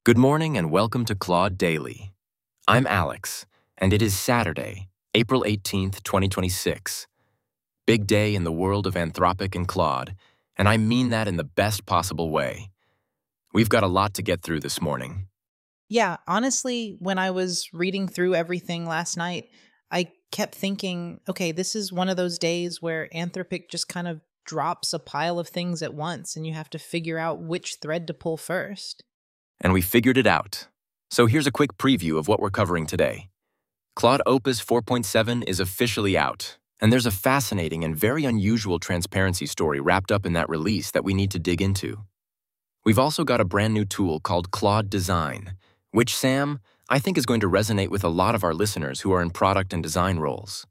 Good morning and welcome to Claude Daily. I'm Alex, and it is Saturday, April 18th, 2026. Big day in the world of Anthropic and Claude, and I mean that in the best possible way. We've got a lot to get through this morning. Yeah, honestly, when I was reading through everything last night, I kept thinking, okay, this is one of those days where Anthropic just kind of drops a pile of things at once and you have to figure out which thread to pull first. And we figured it out. So here's a quick preview of what we're covering today. Claude Opus 4.7 is officially out, and there's a fascinating and very unusual transparency story wrapped up in that release that we need to dig into. We've also got a brand new tool called Claude Design, which, Sam, I think is going to resonate with a lot of our listeners who are in product and design roles.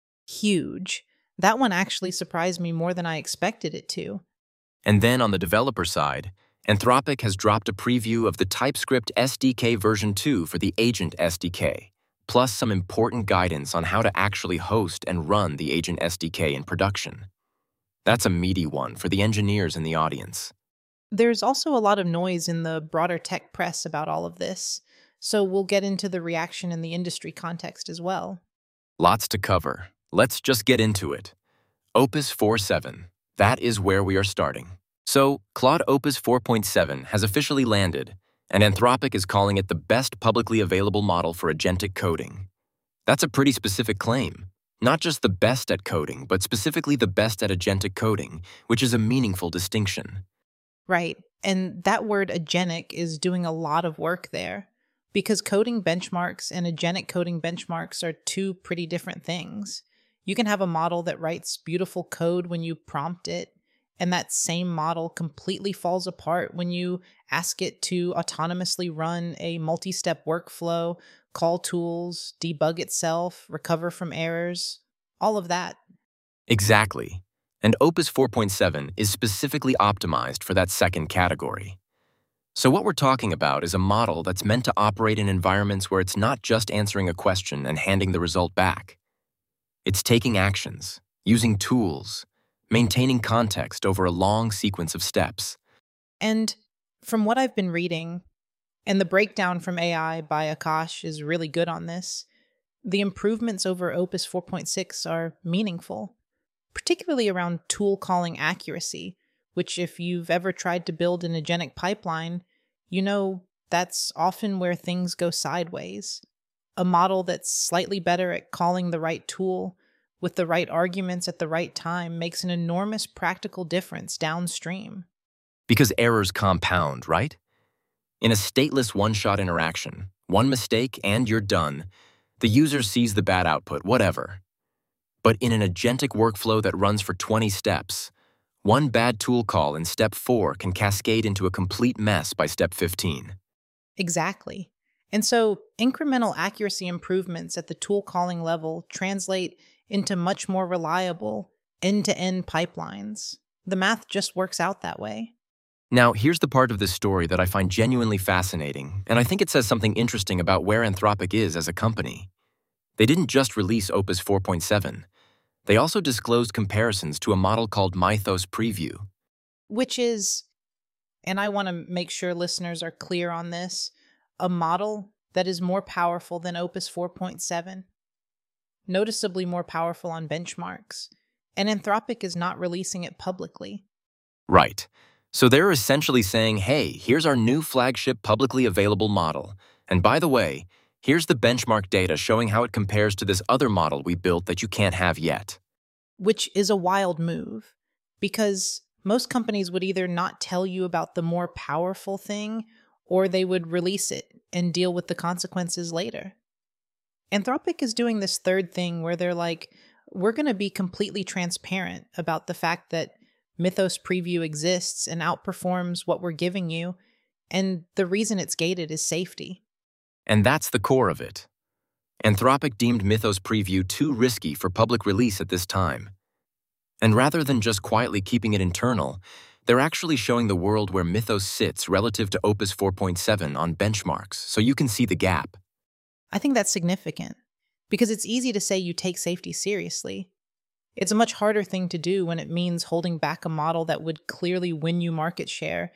Huge. That one actually surprised me more than I expected it to. And then on the developer side, Anthropic has dropped a preview of the TypeScript SDK version 2 for the Agent SDK, plus some important guidance on how to actually host and run the Agent SDK in production. That's a meaty one for the engineers in the audience. There's also a lot of noise in the broader tech press about all of this, so we'll get into the reaction in the industry context as well. Lots to cover. Let's just get into it. Opus 4.7. That is where we are starting. So, Claude Opus 4.7 has officially landed, and Anthropic is calling it the best publicly available model for agentic coding. That's a pretty specific claim. Not just the best at coding, but specifically the best at agentic coding, which is a meaningful distinction. Right. And that word agentic is doing a lot of work there because coding benchmarks and agentic coding benchmarks are two pretty different things. You can have a model that writes beautiful code when you prompt it, and that same model completely falls apart when you ask it to autonomously run a multi-step workflow, call tools, debug itself, recover from errors, all of that. Exactly. And Opus 4.7 is specifically optimized for that second category. So what we're talking about is a model that's meant to operate in environments where it's not just answering a question and handing the result back. It's taking actions, using tools, maintaining context over a long sequence of steps. And from what I've been reading, and the breakdown from AI by Akash is really good on this, the improvements over Opus 4.6 are meaningful, particularly around tool calling accuracy, which if you've ever tried to build an agentic pipeline, you know that's often where things go sideways. A model that's slightly better at calling the right tool with the right arguments at the right time makes an enormous practical difference downstream. Because errors compound, right? In a stateless one-shot interaction, one mistake and you're done. The user sees the bad output, whatever. But in an agentic workflow that runs for 20 steps, one bad tool call in step 4 can cascade into a complete mess by step 15. Exactly. And so incremental accuracy improvements at the tool calling level translate into much more reliable end-to-end pipelines. The math just works out that way. Now, here's the part of this story that I find genuinely fascinating, and I think it says something interesting about where Anthropic is as a company. They didn't just release Opus 4.7. They also disclosed comparisons to a model called Mythos Preview. Which is, and I want to make sure listeners are clear on this, a model that is more powerful than Opus 4.7, noticeably more powerful on benchmarks, and Anthropic is not releasing it publicly. Right. So they're essentially saying, hey, here's our new flagship publicly available model. And by the way, here's the benchmark data showing how it compares to this other model we built that you can't have yet. Which is a wild move, because most companies would either not tell you about the more powerful thing, or they would release it and deal with the consequences later. Anthropic is doing this third thing where they're like, we're going to be completely transparent about the fact that Mythos Preview exists and outperforms what we're giving you, and the reason it's gated is safety. And that's the core of it. Anthropic deemed Mythos Preview too risky for public release at this time. And rather than just quietly keeping it internal, they're actually showing the world where Mythos sits relative to Opus 4.7 on benchmarks, so you can see the gap. I think that's significant, because it's easy to say you take safety seriously. It's a much harder thing to do when it means holding back a model that would clearly win you market share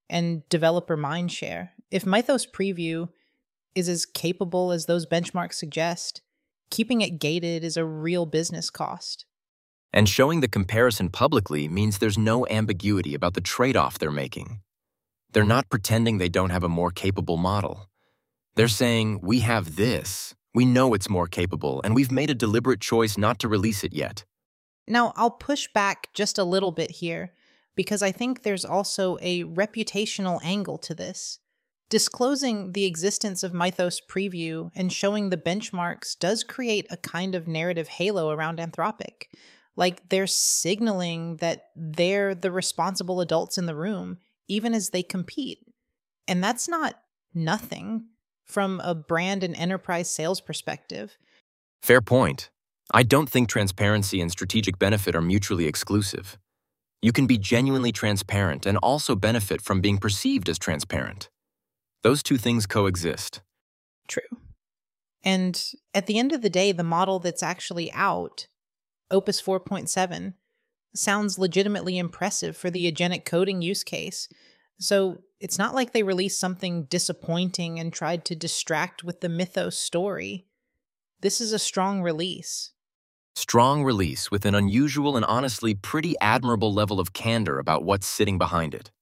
and developer mindshare. If Mythos Preview is as capable as those benchmarks suggest, keeping it gated is a real business cost. And showing the comparison publicly means there's no ambiguity about the trade-off they're making. They're not pretending they don't have a more capable model. They're saying, we have this, we know it's more capable, and we've made a deliberate choice not to release it yet. Now, I'll push back just a little bit here, because I think there's also a reputational angle to this. Disclosing the existence of Mythos Preview and showing the benchmarks does create a kind of narrative halo around Anthropic. Like, they're signaling that they're the responsible adults in the room, even as they compete. And that's not nothing from a brand and enterprise sales perspective. Fair point. I don't think transparency and strategic benefit are mutually exclusive. You can be genuinely transparent and also benefit from being perceived as transparent. Those two things coexist. True. And at the end of the day, the model that's actually out, Opus 4.7, sounds legitimately impressive for the agentic coding use case. So it's not like they released something disappointing and tried to distract with the Mythos story. This is a strong release. Strong release with an unusual and honestly pretty admirable level of candor about what's sitting behind it.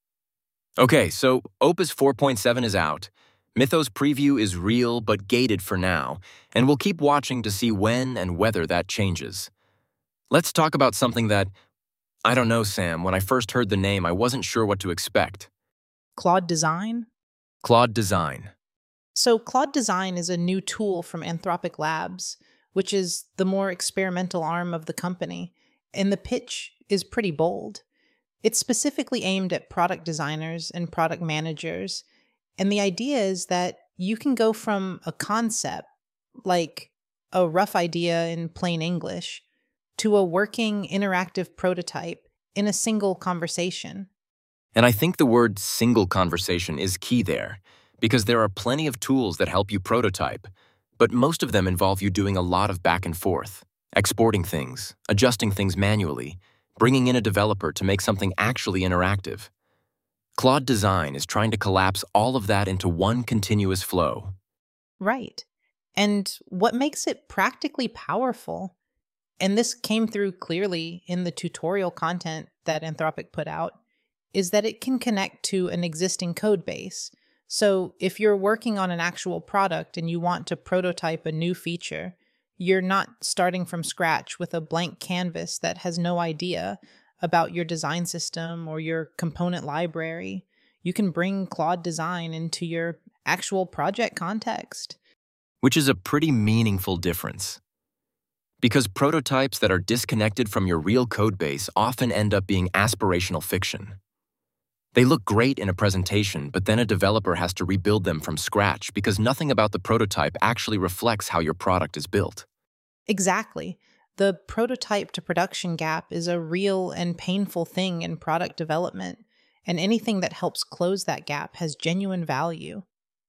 Okay, so Opus 4.7 is out. Mythos Preview is real but gated for now, and we'll keep watching to see when and whether that changes. Let's talk about something that, I don't know, Sam, when I first heard the name, I wasn't sure what to expect. Claude Design? Claude Design. So Claude Design is a new tool from Anthropic Labs, which is the more experimental arm of the company, and the pitch is pretty bold. It's specifically aimed at product designers and product managers, and the idea is that you can go from a concept, like a rough idea in plain English, to a working interactive prototype in a single conversation. And I think the word single conversation is key there, because there are plenty of tools that help you prototype, but most of them involve you doing a lot of back and forth, exporting things, adjusting things manually, bringing in a developer to make something actually interactive. Claude Design is trying to collapse all of that into one continuous flow. Right. And what makes it practically powerful, and this came through clearly in the tutorial content that Anthropic put out, is that it can connect to an existing code base. So if you're working on an actual product and you want to prototype a new feature, you're not starting from scratch with a blank canvas that has no idea about your design system or your component library. You can bring Claude Design into your actual project context. Which is a pretty meaningful difference. Because prototypes that are disconnected from your real code base often end up being aspirational fiction. They look great in a presentation, but then a developer has to rebuild them from scratch because nothing about the prototype actually reflects how your product is built. Exactly. The prototype to production gap is a real and painful thing in product development, and anything that helps close that gap has genuine value.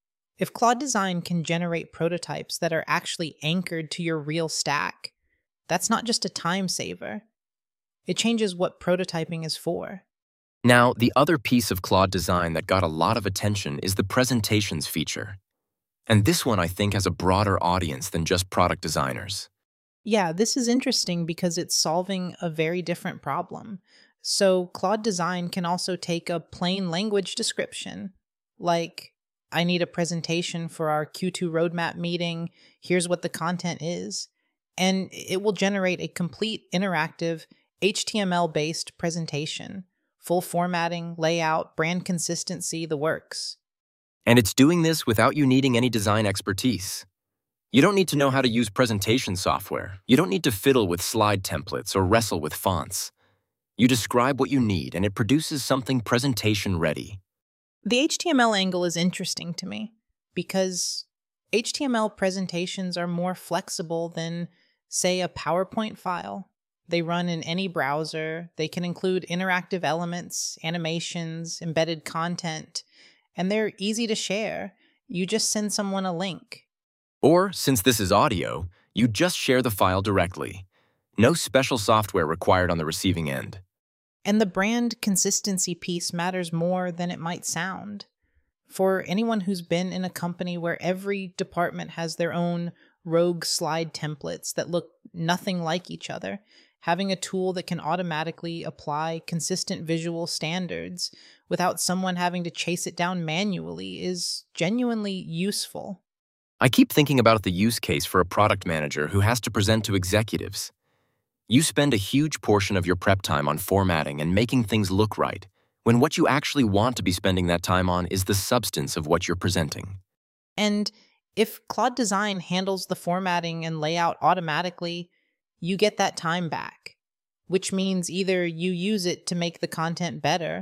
If Claude Design can generate prototypes that are actually anchored to your real stack, that's not just a time saver. It changes what prototyping is for. Now, the other piece of Claude Design that got a lot of attention is the presentations feature. And this one, I think, has a broader audience than just product designers. Yeah, this is interesting because it's solving a very different problem. So Claude Design can also take a plain language description, like, I need a presentation for our Q2 roadmap meeting, here's what the content is, and it will generate a complete interactive HTML-based presentation. Full formatting, layout, brand consistency, the works. And it's doing this without you needing any design expertise. You don't need to know how to use presentation software. You don't need to fiddle with slide templates or wrestle with fonts. You describe what you need, and it produces something presentation ready. The HTML angle is interesting to me because HTML presentations are more flexible than, say, a PowerPoint file. They run in any browser, they can include interactive elements, animations, embedded content, and they're easy to share. You just send someone a link. Or, since this is audio, you just share the file directly. No special software required on the receiving end. And the brand consistency piece matters more than it might sound. For anyone who's been in a company where every department has their own rogue slide templates that look nothing like each other, having a tool that can automatically apply consistent visual standards without someone having to chase it down manually is genuinely useful. I keep thinking about the use case for a product manager who has to present to executives. You spend a huge portion of your prep time on formatting and making things look right, when what you actually want to be spending that time on is the substance of what you're presenting. And if Claude Design handles the formatting and layout automatically, you get that time back, which means either you use it to make the content better,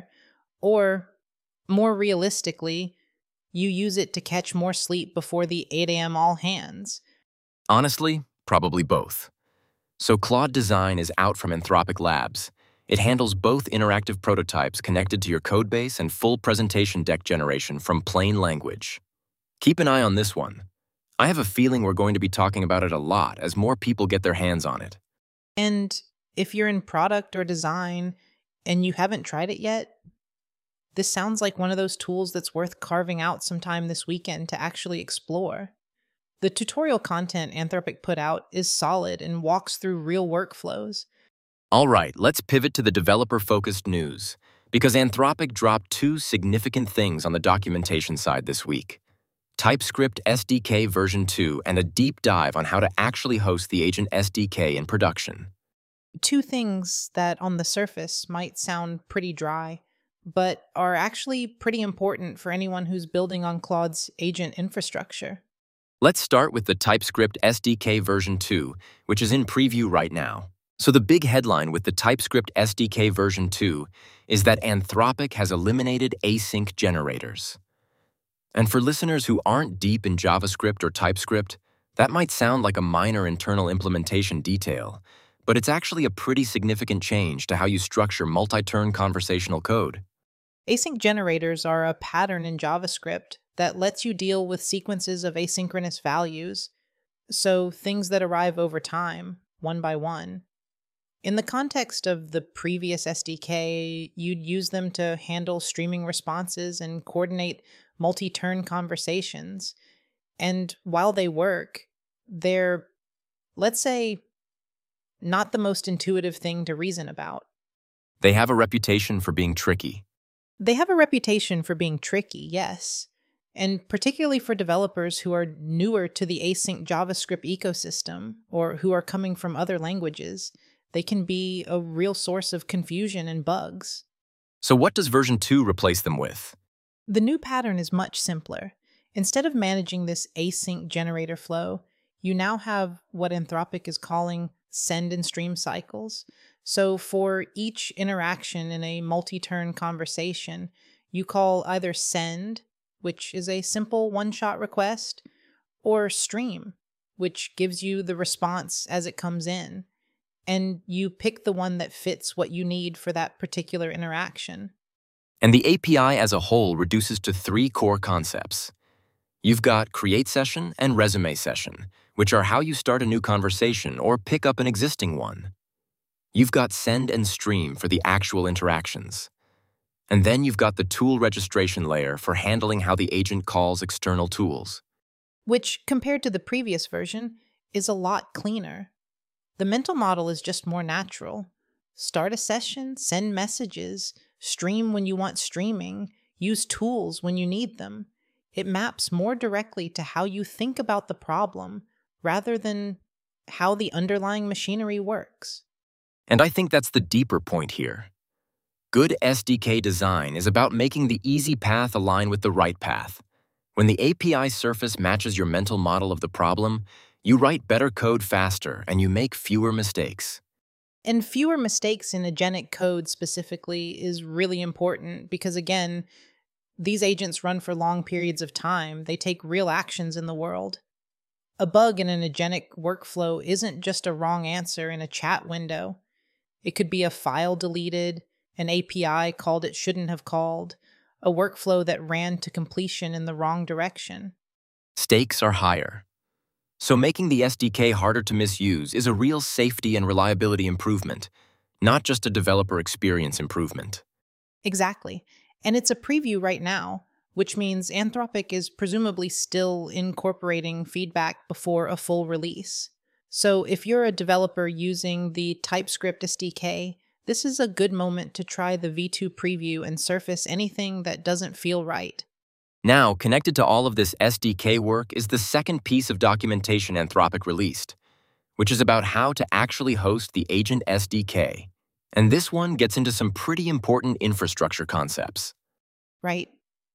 or, more realistically, you use it to catch more sleep before the 8 a.m. all hands. Honestly, probably both. So Claude Design is out from Anthropic Labs. It handles both interactive prototypes connected to your codebase and full presentation deck generation from plain language. Keep an eye on this one. I have a feeling we're going to be talking about it a lot as more people get their hands on it. And if you're in product or design and you haven't tried it yet, this sounds like one of those tools that's worth carving out some time this weekend to actually explore. The tutorial content Anthropic put out is solid and walks through real workflows. All right, let's pivot to the developer-focused news, because Anthropic dropped two significant things on the documentation side this week: TypeScript SDK version 2 and a deep dive on how to actually host the Agent SDK in production. Two things that on the surface might sound pretty dry, but are actually pretty important for anyone who's building on Claude's agent infrastructure. Let's start with the TypeScript SDK version 2, which is in preview right now. So the big headline with the TypeScript SDK version 2 is that Anthropic has eliminated async generators. And for listeners who aren't deep in JavaScript or TypeScript, that might sound like a minor internal implementation detail, but it's actually a pretty significant change to how you structure multi-turn conversational code. Async generators are a pattern in JavaScript that lets you deal with sequences of asynchronous values, so things that arrive over time, one by one. In the context of the previous SDK, you'd use them to handle streaming responses and coordinate multi-turn conversations. And while they work, they're, let's say, not the most intuitive thing to reason about. They have a reputation for being tricky. They have a reputation for being tricky, yes. And particularly for developers who are newer to the async JavaScript ecosystem or who are coming from other languages, they can be a real source of confusion and bugs. So what does version 2 replace them with? The new pattern is much simpler. Instead of managing this async generator flow, you now have what Anthropic is calling send and stream cycles. So for each interaction in a multi-turn conversation, you call either send, which is a simple one-shot request, or stream, which gives you the response as it comes in. And you pick the one that fits what you need for that particular interaction. And the API as a whole reduces to 3 core concepts. You've got create session and resume session, which are how you start a new conversation or pick up an existing one. You've got send and stream for the actual interactions. And then you've got the tool registration layer for handling how the agent calls external tools. Which, compared to the previous version, is a lot cleaner. The mental model is just more natural. Start a session, send messages, stream when you want streaming, use tools when you need them. It maps more directly to how you think about the problem rather than how the underlying machinery works. And I think that's the deeper point here. Good SDK design is about making the easy path align with the right path. When the API surface matches your mental model of the problem, you write better code faster and you make fewer mistakes. And fewer mistakes in agentic code specifically is really important because, again, these agents run for long periods of time. They take real actions in the world. A bug in an agentic workflow isn't just a wrong answer in a chat window. It could be a file deleted, an API called it shouldn't have called, a workflow that ran to completion in the wrong direction. Stakes are higher. So making the SDK harder to misuse is a real safety and reliability improvement, not just a developer experience improvement. Exactly. And it's a preview right now, which means Anthropic is presumably still incorporating feedback before a full release. So if you're a developer using the TypeScript SDK, this is a good moment to try the V2 preview and surface anything that doesn't feel right. Now, connected to all of this SDK work is the second piece of documentation Anthropic released, which is about how to actually host the Agent SDK. And this one gets into some pretty important infrastructure concepts. Right.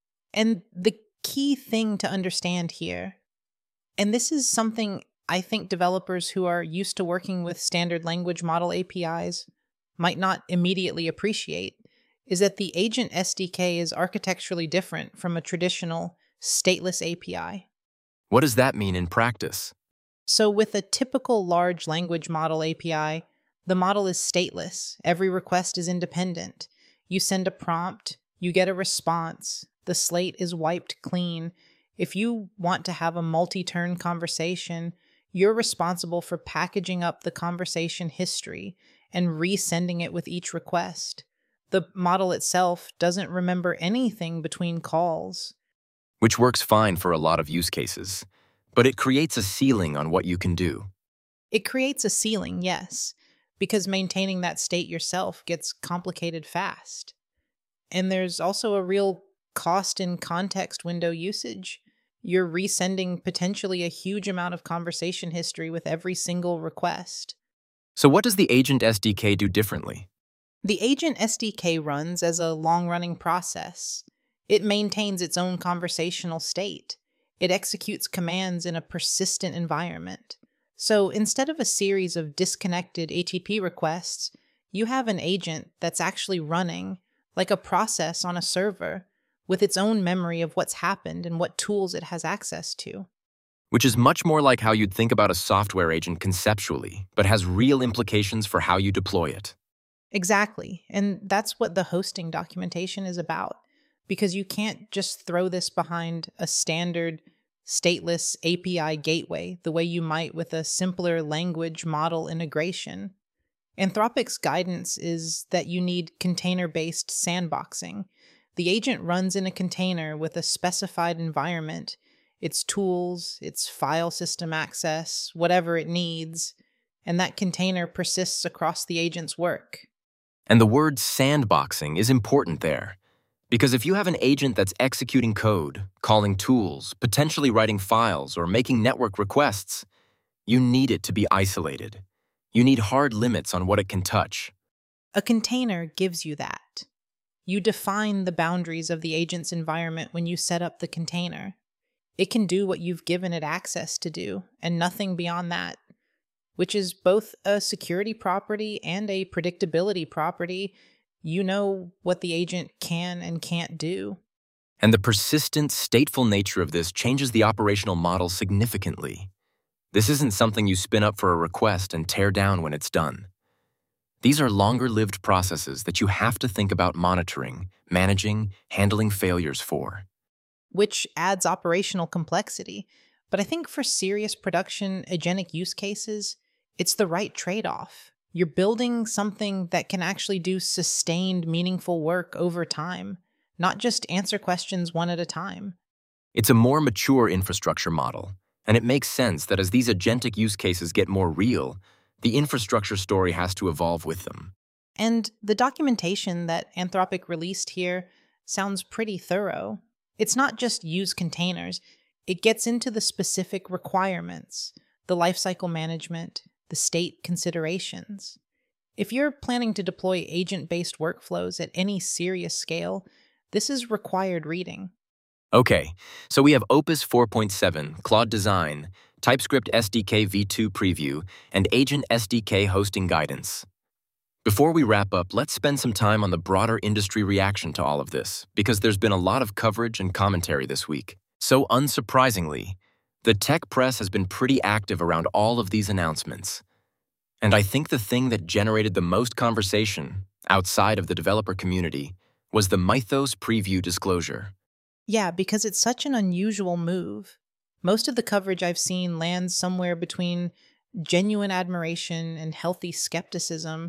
And the key thing to understand here, and this is something I think developers who are used to working with standard language model APIs might not immediately appreciate, is that the Agent SDK is architecturally different from a traditional stateless API. What does that mean in practice? So with a typical large language model API, the model is stateless. Every request is independent. You send a prompt, you get a response, the slate is wiped clean. If you want to have a multi-turn conversation, you're responsible for packaging up the conversation history and resending it with each request. The model itself doesn't remember anything between calls. Which works fine for a lot of use cases, but it creates a ceiling on what you can do. It creates a ceiling, yes, because maintaining that state yourself gets complicated fast. And there's also a real cost in context window usage. You're resending potentially a huge amount of conversation history with every single request. So what does the Agent SDK do differently? The Agent SDK runs as a long-running process. It maintains its own conversational state. It executes commands in a persistent environment. So instead of a series of disconnected HTTP requests, you have an agent that's actually running, like a process on a server, with its own memory of what's happened and what tools it has access to. Which is much more like how you'd think about a software agent conceptually, but has real implications for how you deploy it. Exactly. And that's what the hosting documentation is about, because you can't just throw this behind a standard stateless API gateway the way you might with a simpler language model integration. Anthropic's guidance is that you need container-based sandboxing. The agent runs in a container with a specified environment, its tools, its file system access, whatever it needs, and that container persists across the agent's work. And the word sandboxing is important there, because if you have an agent that's executing code, calling tools, potentially writing files, or making network requests, you need it to be isolated. You need hard limits on what it can touch. A container gives you that. You define the boundaries of the agent's environment when you set up the container. It can do what you've given it access to do, and nothing beyond that, which is both a security property and a predictability property. You know what the agent can and can't do. And the persistent, stateful nature of this changes the operational model significantly. This isn't something you spin up for a request and tear down when it's done. These are longer-lived processes that you have to think about monitoring, managing, handling failures for. Which adds operational complexity. But I think for serious production agentic use cases, it's the right trade-off. You're building something that can actually do sustained, meaningful work over time, not just answer questions one at a time. It's a more mature infrastructure model, and it makes sense that as these agentic use cases get more real, the infrastructure story has to evolve with them. And the documentation that Anthropic released here sounds pretty thorough. It's not just use containers. It gets into the specific requirements, the lifecycle management, the state considerations. If you're planning to deploy agent-based workflows at any serious scale, this is required reading. Okay, so we have Opus 4.7, Claude Design, TypeScript SDK v2 preview, and Agent SDK hosting guidance. Before we wrap up, let's spend some time on the broader industry reaction to all of this, because there's been a lot of coverage and commentary this week. So unsurprisingly, the tech press has been pretty active around all of these announcements. And I think the thing that generated the most conversation, outside of the developer community, was the Mythos preview disclosure. Yeah, because it's such an unusual move. Most of the coverage I've seen lands somewhere between genuine admiration and healthy skepticism,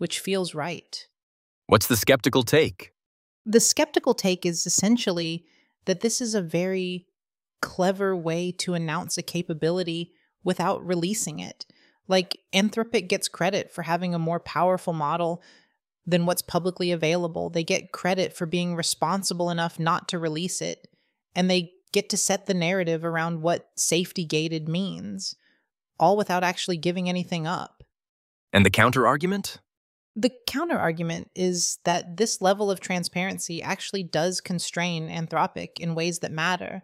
which feels right. What's the skeptical take? The skeptical take is essentially that this is a very clever way to announce a capability without releasing it. Like, Anthropic gets credit for having a more powerful model than what's publicly available. They get credit for being responsible enough not to release it. And they get to set the narrative around what safety gated means, all without actually giving anything up. And the counter-argument? The counter-argument is that this level of transparency actually does constrain Anthropic in ways that matter.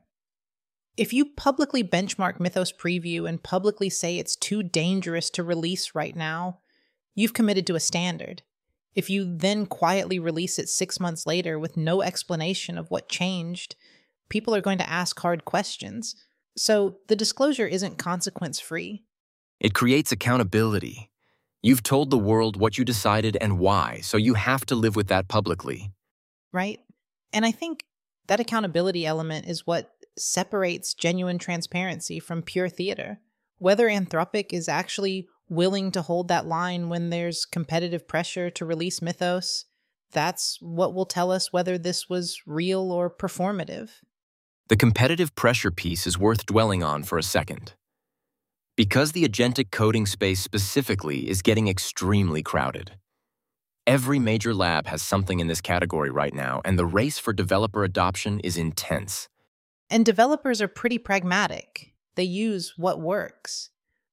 If you publicly benchmark Mythos Preview and publicly say it's too dangerous to release right now, you've committed to a standard. If you then quietly release it 6 months later with no explanation of what changed, people are going to ask hard questions. So the disclosure isn't consequence-free. It creates accountability. You've told the world what you decided and why, so you have to live with that publicly. Right? And I think that accountability element is what separates genuine transparency from pure theater. Whether Anthropic is actually willing to hold that line when there's competitive pressure to release Mythos, that's what will tell us whether this was real or performative. The competitive pressure piece is worth dwelling on for a second. Because the agentic coding space specifically is getting extremely crowded. Every major lab has something in this category right now, and the race for developer adoption is intense. And developers are pretty pragmatic. They use what works.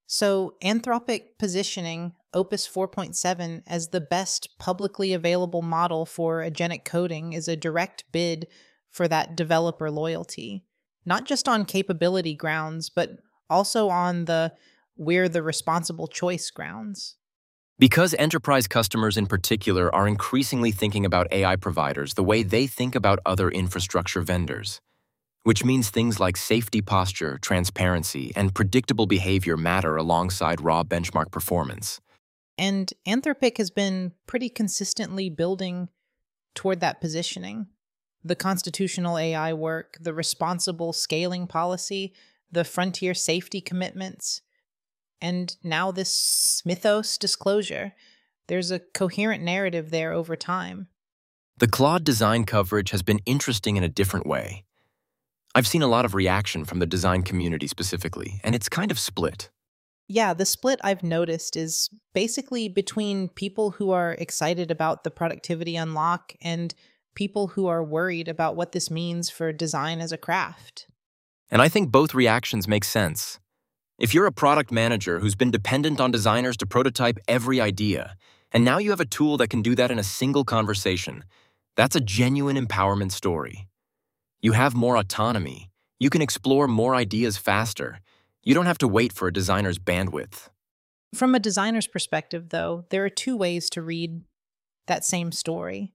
So Anthropic positioning Opus 4.7 as the best publicly available model for agentic coding is a direct bid for that developer loyalty, not just on capability grounds, but also on we're the responsible choice grounds. Because enterprise customers in particular are increasingly thinking about AI providers the way they think about other infrastructure vendors, which means things like safety posture, transparency, and predictable behavior matter alongside raw benchmark performance. And Anthropic has been pretty consistently building toward that positioning. The constitutional AI work, the responsible scaling policy, the frontier safety commitments, and now this Mythos disclosure. There's a coherent narrative there over time. The Claude design coverage has been interesting in a different way. I've seen a lot of reaction from the design community specifically, and it's kind of split. Yeah, the split I've noticed is basically between people who are excited about the productivity unlock and people who are worried about what this means for design as a craft. And I think both reactions make sense. If you're a product manager who's been dependent on designers to prototype every idea, and now you have a tool that can do that in a single conversation, that's a genuine empowerment story. You have more autonomy. You can explore more ideas faster. You don't have to wait for a designer's bandwidth. From a designer's perspective, though, there are two ways to read that same story.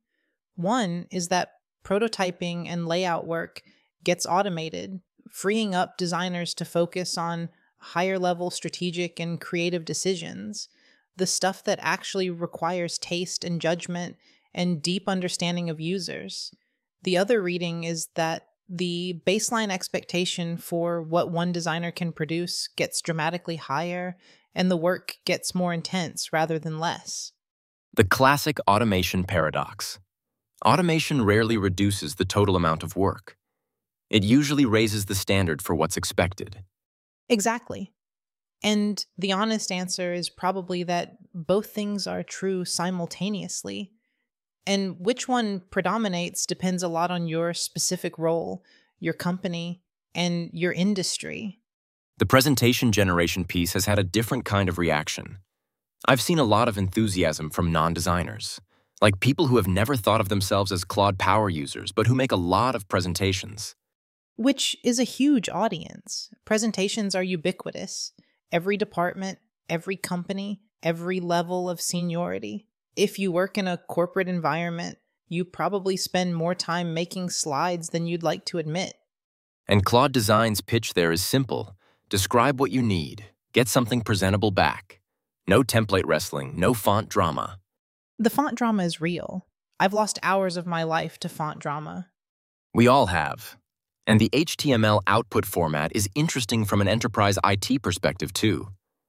One is that prototyping and layout work gets automated, freeing up designers to focus on higher-level strategic and creative decisions, the stuff that actually requires taste and judgment and deep understanding of users. The other reading is that the baseline expectation for what one designer can produce gets dramatically higher, and the work gets more intense rather than less. The classic automation paradox. Automation rarely reduces the total amount of work. It usually raises the standard for what's expected. Exactly. And the honest answer is probably that both things are true simultaneously. And which one predominates depends a lot on your specific role, your company, and your industry. The presentation generation piece has had a different kind of reaction. I've seen a lot of enthusiasm from non-designers, like people who have never thought of themselves as Claude Power users, but who make a lot of presentations. Which is a huge audience. Presentations are ubiquitous. Every department, every company, every level of seniority. If you work in a corporate environment, you probably spend more time making slides than you'd like to admit. And Claude Design's pitch there is simple. Describe what you need. Get something presentable back. No template wrestling, no font drama. The font drama is real. I've lost hours of my life to font drama. We all have. And the HTML output format is interesting from an enterprise IT perspective too.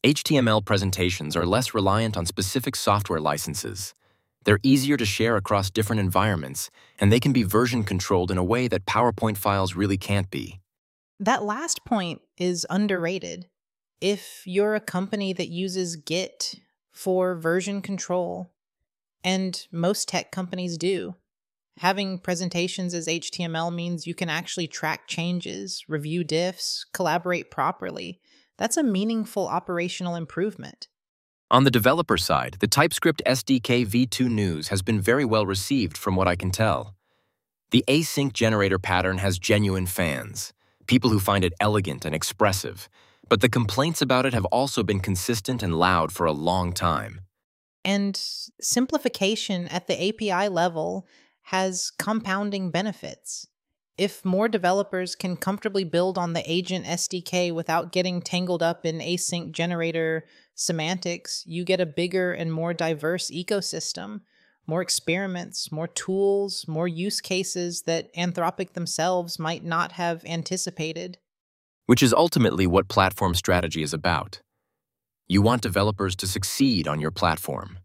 HTML presentations are less reliant on specific software licenses. They're easier to share across different environments, and they can be version controlled in a way that PowerPoint files really can't be. That last point is underrated. If you're a company that uses Git for version control, and most tech companies do, having presentations as HTML means you can actually track changes, review diffs, collaborate properly. That's a meaningful operational improvement. On the developer side, the TypeScript SDK v2 news has been very well received from what I can tell. The async generator pattern has genuine fans, people who find it elegant and expressive, but the complaints about it have also been consistent and loud for a long time. And simplification at the API level has compounding benefits. If more developers can comfortably build on the agent SDK without getting tangled up in async generator semantics, you get a bigger and more diverse ecosystem, more experiments, more tools, more use cases that Anthropic themselves might not have anticipated. Which is ultimately what platform strategy is about. You want developers to succeed on your platform.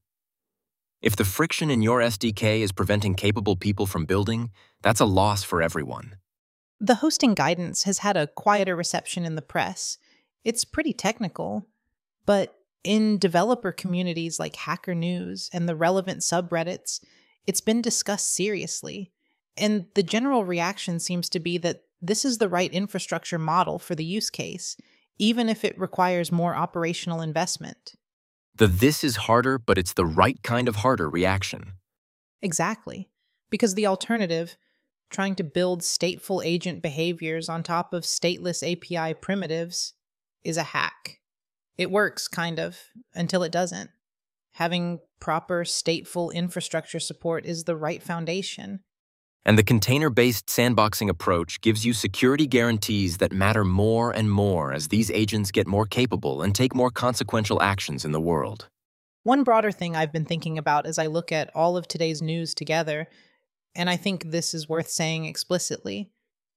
If the friction in your SDK is preventing capable people from building, that's a loss for everyone. The hosting guidance has had a quieter reception in the press. It's pretty technical, but in developer communities like Hacker News and the relevant subreddits, it's been discussed seriously. And the general reaction seems to be that this is the right infrastructure model for the use case, even if it requires more operational investment. This is harder, but it's the right kind of harder reaction. Exactly. Because the alternative, trying to build stateful agent behaviors on top of stateless API primitives, is a hack. It works, kind of, until it doesn't. Having proper stateful infrastructure support is the right foundation. And the container-based sandboxing approach gives you security guarantees that matter more and more as these agents get more capable and take more consequential actions in the world. One broader thing I've been thinking about as I look at all of today's news together, and I think this is worth saying explicitly,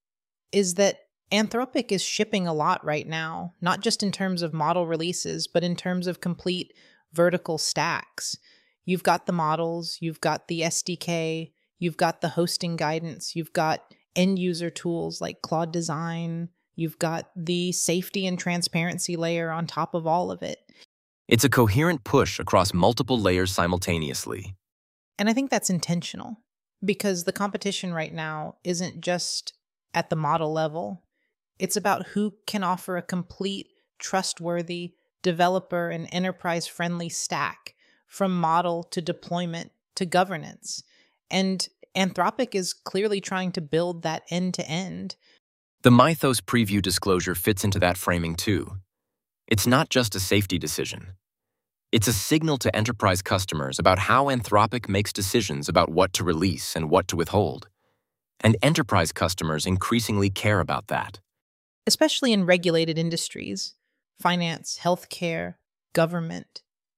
is that Anthropic is shipping a lot right now, not just in terms of model releases, but in terms of complete vertical stacks. You've got the models, you've got the SDK, you've got the hosting guidance, you've got end-user tools like Claude Design, you've got the safety and transparency layer on top of all of it. It's a coherent push across multiple layers simultaneously. And I think that's intentional, because the competition right now isn't just at the model level. It's about who can offer a complete, trustworthy, developer and enterprise-friendly stack, from model to deployment to governance. And Anthropic is clearly trying to build that end-to-end. The Mythos preview disclosure fits into that framing too. It's not just a safety decision. It's a signal to enterprise customers about how Anthropic makes decisions about what to release and what to withhold. And enterprise customers increasingly care about that. Especially in regulated industries, finance, healthcare, government.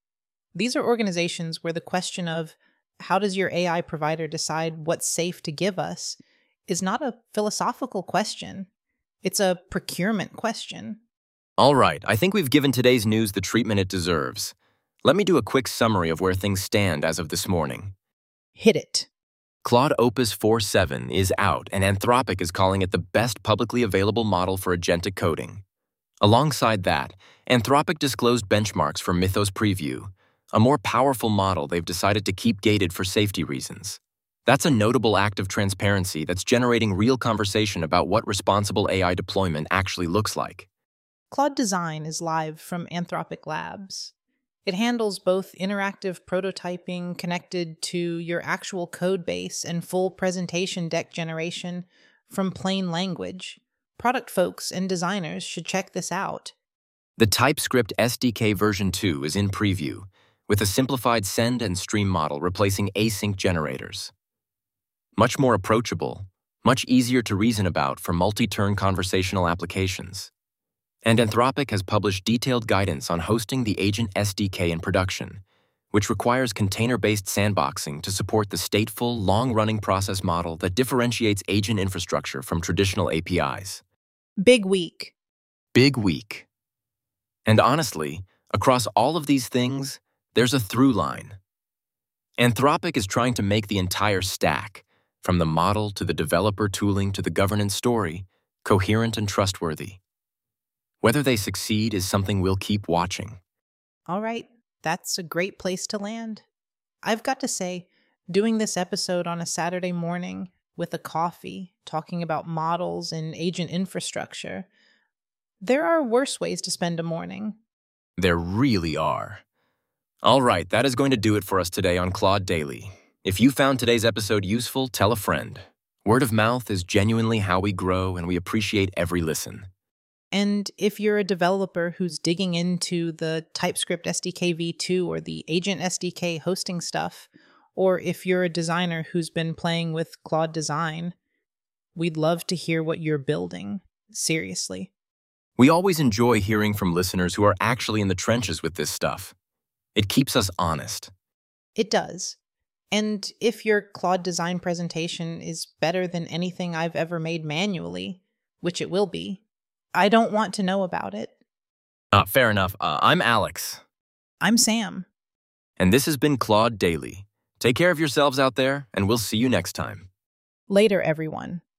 These are organizations where the question of how does your AI provider decide what's safe to give us is not a philosophical question. It's a procurement question. All right, I think we've given today's news the treatment it deserves. Let me do a quick summary of where things stand as of this morning. Hit it. Claude Opus 4.7 is out, and Anthropic is calling it the best publicly available model for agentic coding. Alongside that, Anthropic disclosed benchmarks for Mythos Preview, a more powerful model they've decided to keep gated for safety reasons. That's a notable act of transparency that's generating real conversation about what responsible AI deployment actually looks like. Claude Design is live from Anthropic Labs. It handles both interactive prototyping connected to your actual code base and full presentation deck generation from plain language. Product folks and designers should check this out. The TypeScript SDK version 2 is in preview, with a simplified send and stream model replacing async generators. Much more approachable, much easier to reason about for multi-turn conversational applications. And Anthropic has published detailed guidance on hosting the agent SDK in production, which requires container-based sandboxing to support the stateful, long-running process model that differentiates agent infrastructure from traditional APIs. Big week. Big week. And honestly, Across all of these things, there's a through line. Anthropic is trying to make the entire stack, from the model to the developer tooling to the governance story, coherent and trustworthy. Whether they succeed is something we'll keep watching. All right, that's a great place to land. I've got to say, doing this episode on a Saturday morning with a coffee, talking about models and agent infrastructure, there are worse ways to spend a morning. There really are. All right, that is going to do it for us today on Claude Daily. If you found today's episode useful, tell a friend. Word of mouth is genuinely how we grow, and we appreciate every listen. And if you're a developer who's digging into the TypeScript SDK v2 or the Agent SDK hosting stuff, or if you're a designer who's been playing with Claude Design, we'd love to hear what you're building. Seriously. We always enjoy hearing from listeners who are actually in the trenches with this stuff. It keeps us honest. It does. And if your Claude Design presentation is better than anything I've ever made manually, which it will be, I don't want to know about it. Fair enough. I'm Alex. I'm Sam. And this has been Claude Daily. Take care of yourselves out there, and we'll see you next time. Later, everyone.